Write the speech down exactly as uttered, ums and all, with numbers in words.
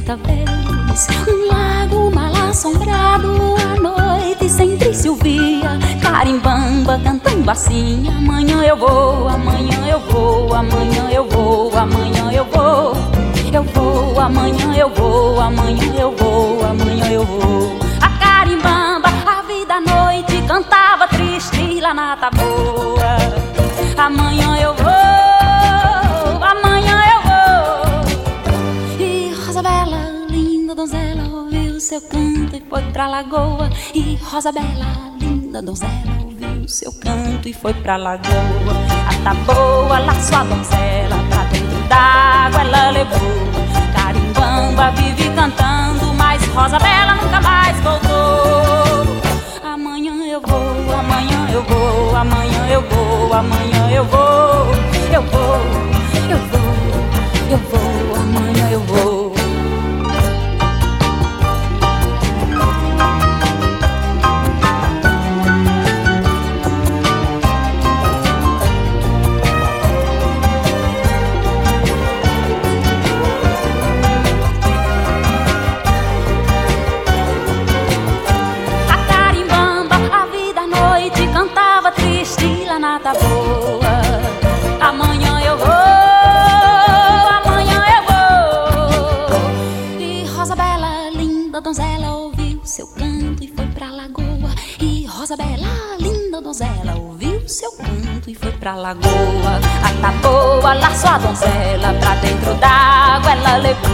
certa vez, um lago mal assombrado, à noite sempre se ouvia carimbamba cantando assim: amanhã eu vou, amanhã eu vou, amanhã eu vou, amanhã eu vou, eu vou, amanhã eu vou, amanhã eu vou, amanhã eu vou. A carimbamba, a vida à noite, cantava triste lá na taboa: amanhã eu vou, amanhã eu vou. E Rosa Bela, linda donzela, ouviu seu canto e foi pra lagoa. E Rosa Bela, linda donzela, ouviu seu canto e foi pra lagoa. A taboa laçou a donzela, pra dentro d'água ela levou. Carimbamba vive cantando, mas Rosa Bela nunca mais voltou. Amanhã eu vou, amanhã eu vou, amanhã eu vou, amanhã eu vou, eu vou, eu vou, eu vou, amanhã eu vou. Nada boa. Amanhã eu vou, amanhã eu vou. E Rosa Bela, linda donzela, ouviu seu canto e foi pra lagoa. E Rosa Bela, linda donzela, ouviu seu canto e foi pra lagoa. A taboa laçou a donzela, pra dentro d'água ela levou.